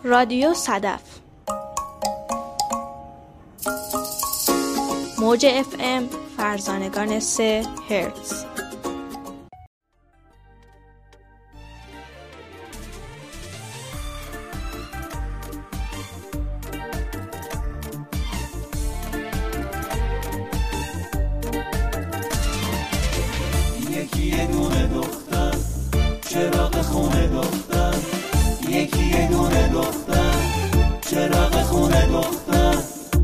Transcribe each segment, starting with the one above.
رادیو صدف موج FM فرزانگان 3 هرتز. یکی یه دونه دختر، چراغ خونه دختر. یکی یه دونه دختر، چراغ خونه دختر.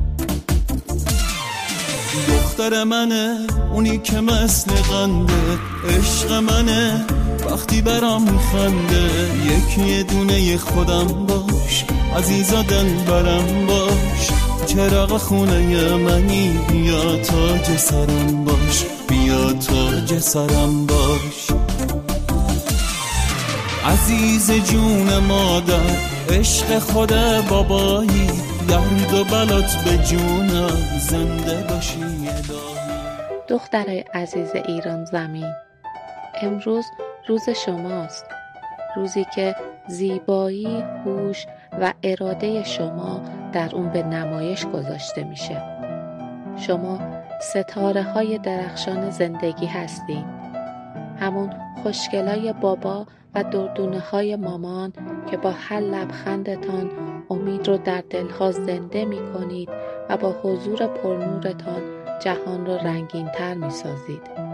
دختر منه اونی که مثل قنده، عشق منه وقتی برام میخنده. یکی یه دونه خودم باش، عزیزا دلبرم باش. چراغ خونه منی، بیا تاج سرم باش، بیا تاج سرم باش. عزیز جون مادر، عشق خود بابایی، درد و بلات به جونم زنده باشی الهی. دخترای عزیز ایران زمین، امروز روز شماست، روزی که زیبایی، هوش و اراده شما در اون به نمایش گذاشته میشه. شما ستاره های درخشان زندگی هستین، همون خوشگلای بابا و دردونه های مامان که با هر لبخندتان امید رو در دلها زنده می کنید و با حضور پرنورتان جهان رو رنگین تر می سازید.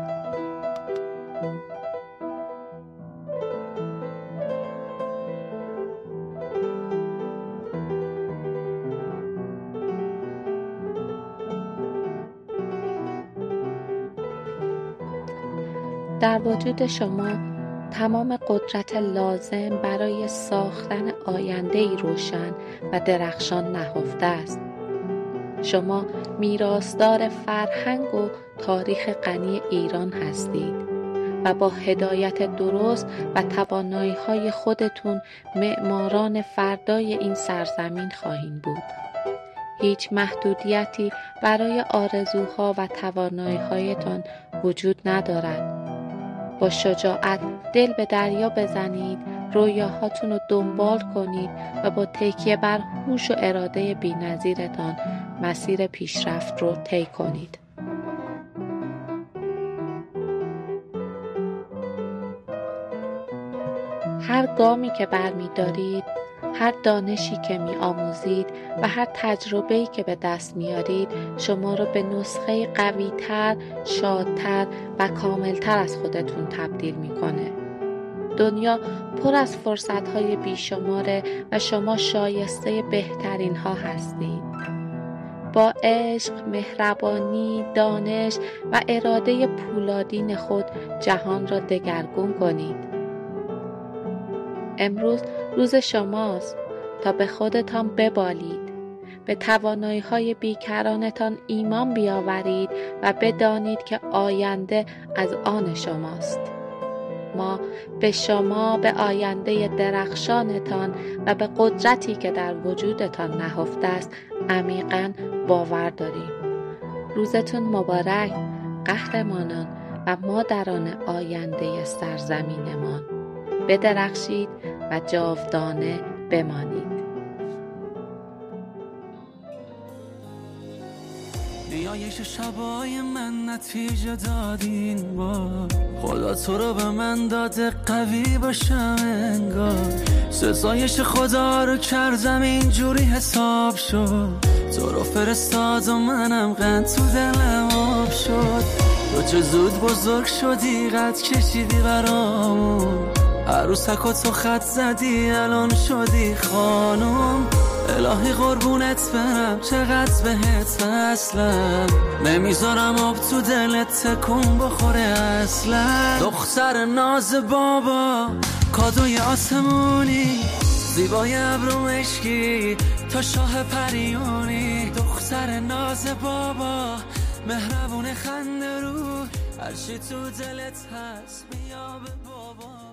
در وجود شما تمام قدرت لازم برای ساختن آینده‌ای روشن و درخشان نهفته است. شما میراثدار فرهنگ و تاریخ غنی ایران هستید و با هدایت درست و توانایی‌های خودتون معماران فردای این سرزمین خواهید بود. هیچ محدودیتی برای آرزوها و توانایی‌هایتان وجود ندارد. با شجاعت دل به دریا بزنید، رویاهاتون رو دنبال کنید و با تکیه بر هوش و اراده بی‌نظیرتان مسیر پیشرفت رو طی کنید. هر گامی که برمی‌دارید، هر دانشی که می‌آموزید و هر تجربه‌ای که به دست میارید شما را به نسخه قوی‌تر، شادتر و کاملتر از خودتون تبدیل میکنه. دنیا پر از فرصت‌های بیشماره و شما شایسته بهترین ها هستید. با عشق، مهربانی، دانش و اراده پولادین خود جهان را دگرگون کنید. امروز روز شماست تا به خودتان ببالید، به توانایی‌های بیکرانتان ایمان بیاورید و بدانید که آینده از آن شماست. ما به شما، به آینده درخشانتان و به قدرتی که در وجودتان نهفته است عمیقاً باور داریم. روزتون مبارک قهرمانان و مادران آینده سرزمینمان. بدرخشید و جاودانه بمانید. نیایش شبای من نتیجه دادین بار، خدا تو رو به من داده قوی باشم انگار. سزایش خدا رو کردم اینجوری حساب شد، تو رو فرستاد و منم قند تو دلم آب شد. تو چه زود بزرگ شدی، قد کشیدی برامون، عروسک و تو خط زدی الان شدی خانم. الهی قربونت برم چقدر بهت وصلم، نمیذارم آب تو دلت تکون بخوره اصلا. دختر ناز بابا، کادوی آسمونی، زیبای ابرو مشکی تا شاه پریونی. دختر ناز بابا، مهربون خنده رو، هرچی تو دلت هست بیا به بابا.